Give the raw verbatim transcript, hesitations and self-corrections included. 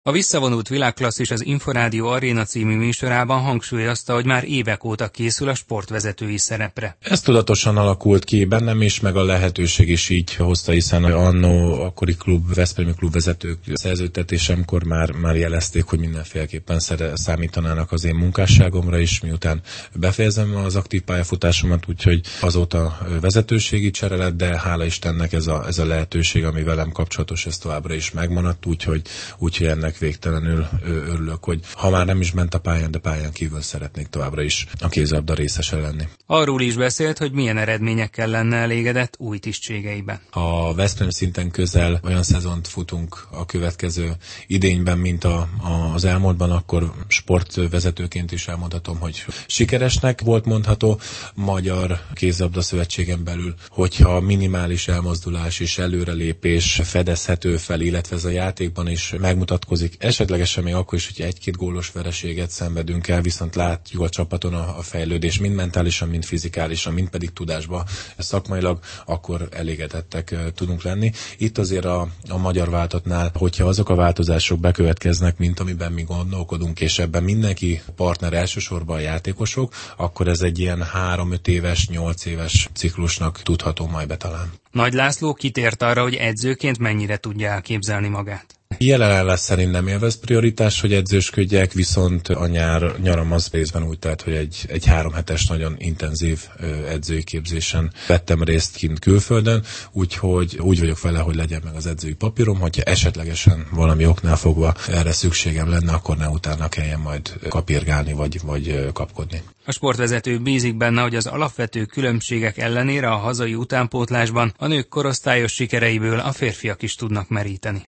A visszavonult világklasszis az Inforádió Aréna című műsorában hangsúlyozta, hogy már évek óta készül a sportvezetői szerepre. Ez tudatosan alakult ki bennem is, meg a lehetőség is így hozta, hiszen annó akkori klub, veszprémi klubvezetők szerződtetésemkor már, már jelezték, hogy mindenféleképpen számítanának az én munkásságomra is, miután befejezem az aktív pályafutásomat, úgyhogy azóta vezetőségi csere lett, de hála Istennek ez a, ez a lehetőség, ami velem kapcsolatos, ez továbbra is megmaradt, úgyhogy, úgyhogy ennek végtelenül örülök, hogy ha már nem is ment a pályán, de pályán kívül szeretnék továbbra is a kézilabda részese lenni. Arról is beszélt, hogy milyen eredményekkel lenne elégedett új tisztségeiben. A Veszprém szinten közel olyan szezont futunk a következő idényben, mint a, a, az elmúltban, akkor sportvezetőként is elmondhatom, hogy sikeresnek volt mondható. Magyar Kézilabda Szövetségen belül, hogyha minimális elmozdulás és előrelépés fedezhető fel, illetve ez a játékban is megmutatkozik, esetlegesen még akkor is, hogy egy-két gólos vereséget szenvedünk el, viszont látjuk a csapaton a, a fejlődés, mind mentálisan, mind fizikálisan, mind pedig tudásba szakmailag, akkor elégedettek tudunk lenni. Itt azért a, a magyar váltatnál, hogyha azok a változások bekövetkeznek, mint amiben mi gondolkodunk, és ebben mindenki partner, elsősorban a játékosok, akkor ez egy ilyen három-öt éves, nyolc éves ciklusnak tudható majd be talán. Nagy László kitért arra, hogy edzőként mennyire tudja elképzelni magát. Jelen lesz szerint nem élvez prioritás, hogy edzősködjek, viszont a nyár, nyaram az részben úgy telt, hogy egy, egy három hetes nagyon intenzív edzői képzésen vettem részt kint külföldön, úgyhogy úgy vagyok vele, hogy legyen meg az edzői papírom, hogyha esetlegesen valami oknál fogva erre szükségem lenne, akkor ne utána kelljen majd kapirgálni vagy, vagy kapkodni. A sportvezető bízik benne, hogy az alapvető különbségek ellenére a hazai utánpótlásban a nők korosztályos sikereiből a férfiak is tudnak meríteni.